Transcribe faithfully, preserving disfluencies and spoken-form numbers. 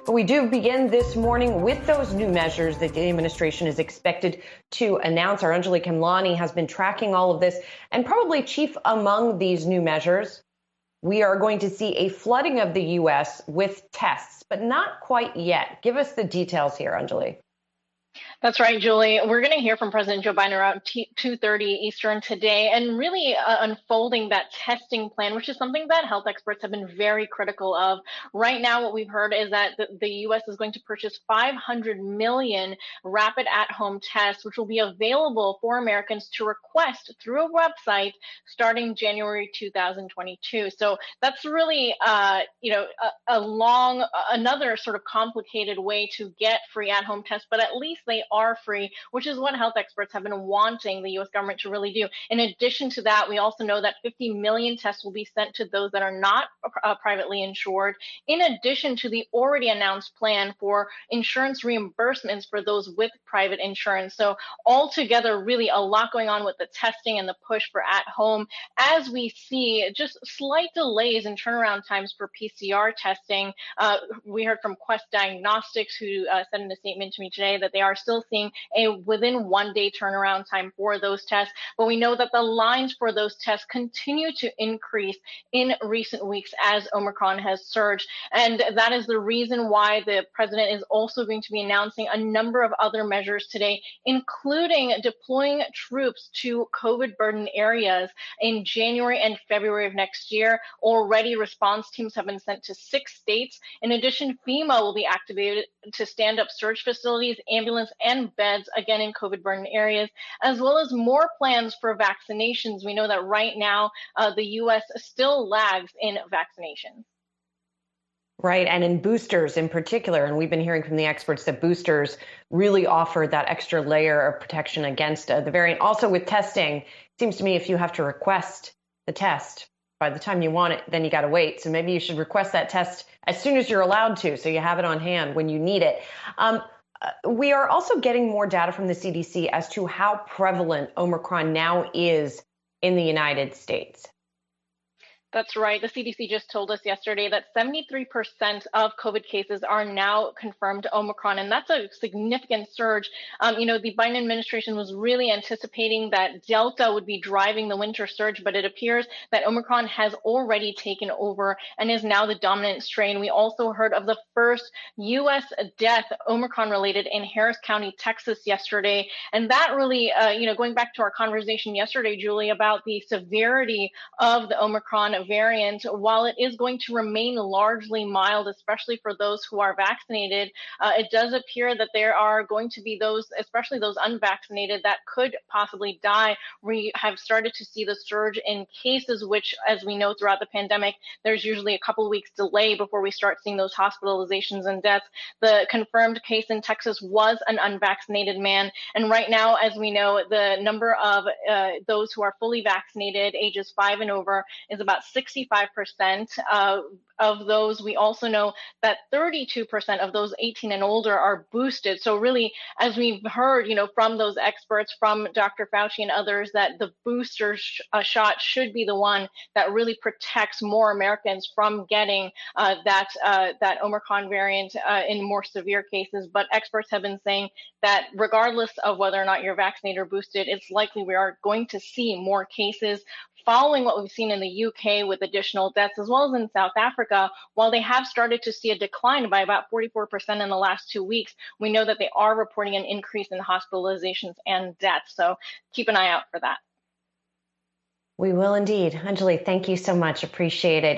We do begin this morning with those new measures that the administration is expected to announce. Our Anjali Khemlani has been tracking all of this, and probably chief among these new measures, we are going to see a flooding of the U S with tests, but not quite yet. Give us the details here, Anjali. That's right, Julie. We're going to hear from President Joe Biden around two thirty Eastern today, and really uh, unfolding that testing plan, which is something that health experts have been very critical of. Right now, what we've heard is that the, the U S is going to purchase five hundred million rapid at-home tests, which will be available for Americans to request through a website starting January two thousand twenty-two. So that's really, uh, you know, a, a long, another sort of complicated way to get free at-home tests, but at least they are free, which is what health experts have been wanting the U S government to really do. In addition to that, we also know that fifty million tests will be sent to those that are not uh, privately insured, in addition to the already announced plan for insurance reimbursements for those with private insurance. So altogether, really a lot going on with the testing and the push for at home, as we see just slight delays in turnaround times for P C R testing. Uh, we heard from Quest Diagnostics, who uh, said in a statement to me today that they are still seeing a within one day turnaround time for those tests. But we know that the lines for those tests continue to increase in recent weeks as Omicron has surged. And that is the reason why the president is also going to be announcing a number of other measures today, including deploying troops to COVID burdened areas in January and February of next year. Already response teams have been sent to six states. In addition, FEMA will be activated to stand up surge facilities, ambulance and beds, again in COVID burdened areas, as well as more plans for vaccinations. We know that right now uh, the U S still lags in vaccinations. Right, and in boosters in particular, and we've been hearing from the experts that boosters really offer that extra layer of protection against uh, the variant. Also with testing, it seems to me if you have to request the test, by the time you want it, then you got to wait. So maybe you should request that test as soon as you're allowed to, so you have it on hand when you need it. Um, uh, we are also getting more data from the C D C as to how prevalent Omicron now is in the United States. That's right. The C D C just told us yesterday that seventy-three percent of COVID cases are now confirmed Omicron, and that's a significant surge. Um, you know, the Biden administration was really anticipating that Delta would be driving the winter surge, but it appears that Omicron has already taken over and is now the dominant strain. We also heard of the first U S death Omicron related in Harris County, Texas yesterday. And that really, uh, you know, going back to our conversation yesterday, Julie, about the severity of the Omicron variant, while it is going to remain largely mild, especially for those who are vaccinated, uh, it does appear that there are going to be those, especially those unvaccinated, that could possibly die. We have started to see the surge in cases, which, as we know throughout the pandemic, there's usually a couple of weeks delay before we start seeing those hospitalizations and deaths. The confirmed case in Texas was an unvaccinated man. And right now, as we know, the number of uh, those who are fully vaccinated, ages five and over, is about sixty-five percent. Uh, of those, we also know that thirty-two percent of those eighteen and older are boosted. So really, as we've heard, you know, from those experts, from Doctor Fauci and others, that the booster sh- uh, shot should be the one that really protects more Americans from getting uh, that uh, that Omicron variant uh, in more severe cases. But experts have been saying that regardless of whether or not you're vaccinated or boosted, it's likely we are going to see more cases following what we've seen in the U K with additional deaths, as well as in South Africa. While they have started to see a decline by about forty-four percent in the last two weeks, we know that they are reporting an increase in hospitalizations and deaths. So keep an eye out for that. We will indeed. Anjali, thank you so much. Appreciate it.